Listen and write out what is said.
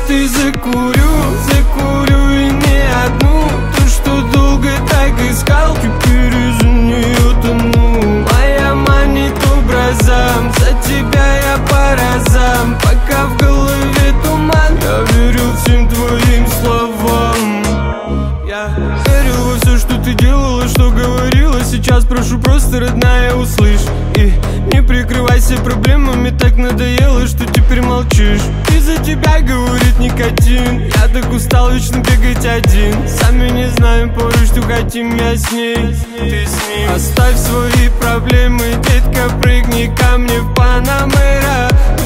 и закурю, закурю и не одну. То, что долго так искал, теперь из-за нее тону. Моя манит образом, за тебя я по разам. Пока в голове туман, я верил всем твоим словам. Я верил во все, что ты делала, что говорила. Сейчас прошу просто, родная, услышь. И не прикрывайся проблемами, так надоело, что теперь молчишь. Из-за тебя говорит никотин. Я так устал вечно бегать один. Сами не знаем порой, что хотим, я с ней, ты с ним. Оставь свои проблемы, детка, прыгни ко мне в Панамера.